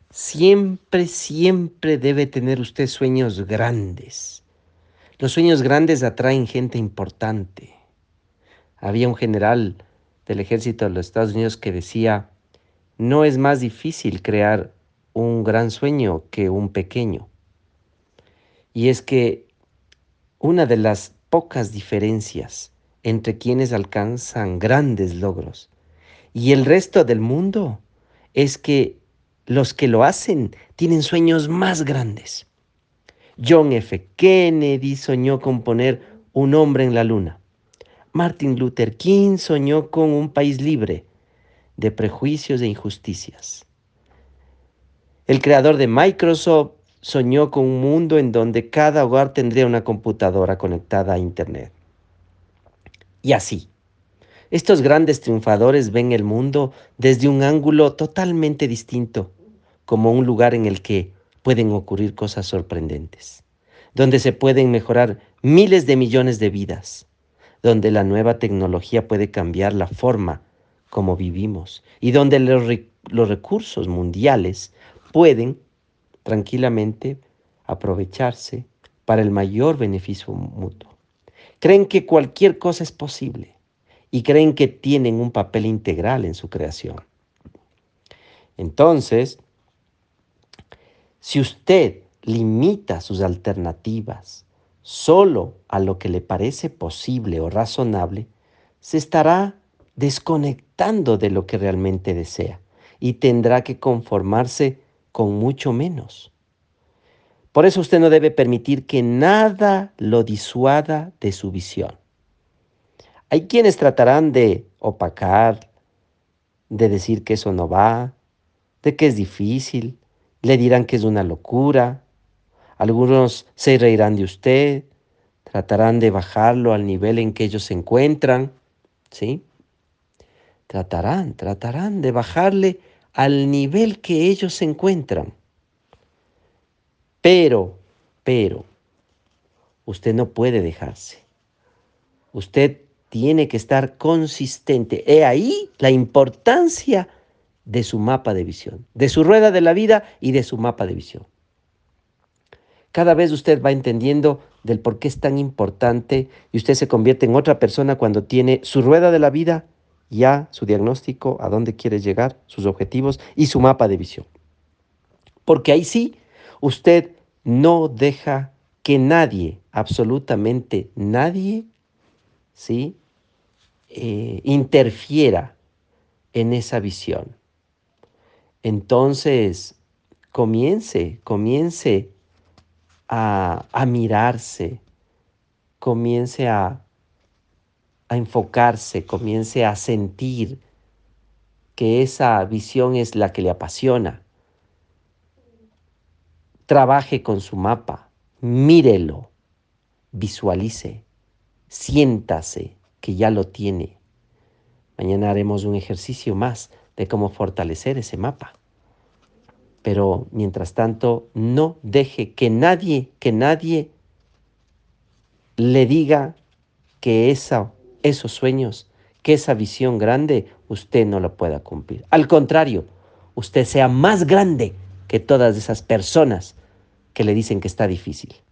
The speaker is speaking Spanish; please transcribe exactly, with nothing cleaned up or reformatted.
Siempre, siempre debe tener usted sueños grandes. Los sueños grandes atraen gente importante. Había un general del ejército de los Estados Unidos que decía, no es más difícil crear un gran sueño que un pequeño. Y es que una de las pocas diferencias entre quienes alcanzan grandes logros y el resto del mundo es que los que lo hacen tienen sueños más grandes. John F. Kennedy soñó con poner un hombre en la luna. Martin Luther King soñó con un país libre de prejuicios e injusticias. El creador de Microsoft soñó con un mundo en donde cada hogar tendría una computadora conectada a Internet. Y así, estos grandes triunfadores ven el mundo desde un ángulo totalmente distinto, como un lugar en el que pueden ocurrir cosas sorprendentes, donde se pueden mejorar miles de millones de vidas, donde la nueva tecnología puede cambiar la forma como vivimos y donde los, re- los recursos mundiales pueden tranquilamente aprovecharse para el mayor beneficio mutuo. Creen que cualquier cosa es posible y creen que tienen un papel integral en su creación. Entonces, si usted limita sus alternativas solo a lo que le parece posible o razonable, se estará desconectando de lo que realmente desea y tendrá que conformarse con mucho menos. Por eso usted no debe permitir que nada lo disuada de su visión. Hay quienes tratarán de opacar, de decir que eso no va, de que es difícil, le dirán que es una locura, algunos se reirán de usted, tratarán de bajarlo al nivel en que ellos se encuentran, ¿sí? Tratarán, tratarán de bajarle al nivel que ellos se encuentran. Pero, pero, usted no puede dejarse. Usted tiene que estar consistente. He ahí la importancia de su mapa de visión, de su rueda de la vida y de su mapa de visión. Cada vez usted va entendiendo del por qué es tan importante y usted se convierte en otra persona cuando tiene su rueda de la vida, ya su diagnóstico, a dónde quiere llegar, sus objetivos y su mapa de visión. Porque ahí sí, usted no deja que nadie, absolutamente nadie, ¿sí? eh, interfiera en esa visión. Entonces, comience, comience a, a mirarse, comience a, a enfocarse, comience a sentir que esa visión es la que le apasiona. Trabaje con su mapa, mírelo, visualice, siéntase que ya lo tiene. Mañana haremos un ejercicio más de cómo fortalecer ese mapa. Pero mientras tanto, no deje que nadie, que nadie le diga que esa, esos sueños, que esa visión grande, usted no la pueda cumplir. Al contrario, usted sea más grande que todas esas personas que le dicen que está difícil.